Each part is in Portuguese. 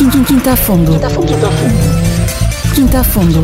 Quinta a Fundo. Quinta a Fundo.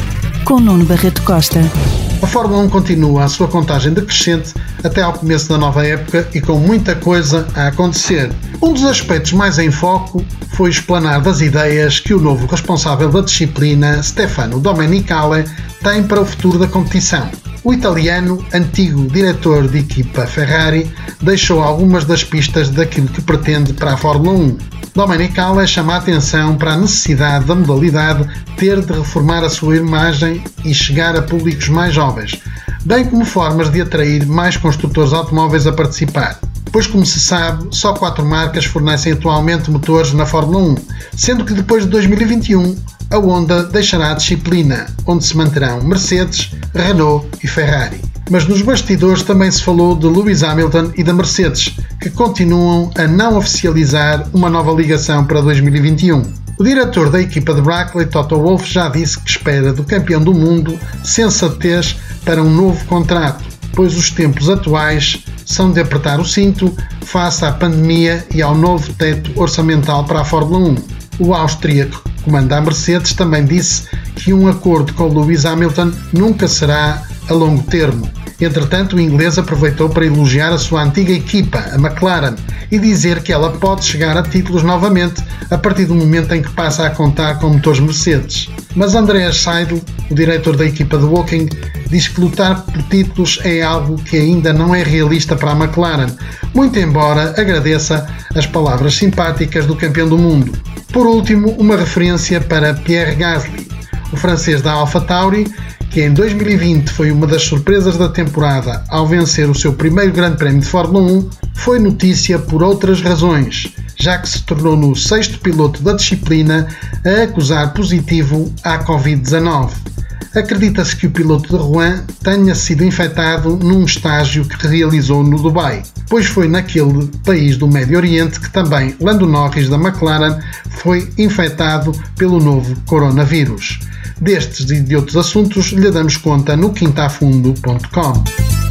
Com Nuno Barreto Costa. A Fórmula 1 continua a sua contagem decrescente até ao começo da nova época e com muita coisa a acontecer. Um dos aspectos mais em foco foi o explanar das ideias que o novo responsável da disciplina, Stefano Domenicali, tem para o futuro da competição. O italiano, antigo diretor de equipa Ferrari, deixou algumas das pistas daquilo que pretende para a Fórmula 1. Domenicali chama a atenção para a necessidade da modalidade ter de reformar a sua imagem e chegar a públicos mais jovens, bem como formas de atrair mais construtores automóveis a participar. Pois, como se sabe, só 4 marcas fornecem atualmente motores na Fórmula 1, sendo que depois de 2021 a Honda deixará a disciplina, onde se manterão Mercedes, Renault e Ferrari. Mas nos bastidores também se falou de Lewis Hamilton e da Mercedes, que continuam a não oficializar uma nova ligação para 2021. O diretor da equipa de Brackley, Toto Wolff, já disse que espera do campeão do mundo sensatez para um novo contrato, pois os tempos atuais são de apertar o cinto face à pandemia e ao novo teto orçamental para a Fórmula 1. O austríaco que comanda a Mercedes também disse que um acordo com Lewis Hamilton nunca será a longo termo. Entretanto, o inglês aproveitou para elogiar a sua antiga equipa, a McLaren, e dizer que ela pode chegar a títulos novamente a partir do momento em que passa a contar com motores Mercedes. Mas Andreas Seidl, o diretor da equipa de Woking, diz que lutar por títulos é algo que ainda não é realista para a McLaren, muito embora agradeça as palavras simpáticas do campeão do mundo. Por último, uma referência para Pierre Gasly, o francês da AlphaTauri, que em 2020 foi uma das surpresas da temporada ao vencer o seu primeiro Grande Prémio de Fórmula 1, foi notícia por outras razões, já que se tornou no 6º piloto da disciplina a acusar positivo à Covid-19. Acredita-se que o piloto de Rouen tenha sido infectado num estágio que realizou no Dubai, pois foi naquele país do Médio Oriente que também Lando Norris da McLaren foi infectado pelo novo coronavírus. Destes e de outros assuntos lhe damos conta no quintafundo.com.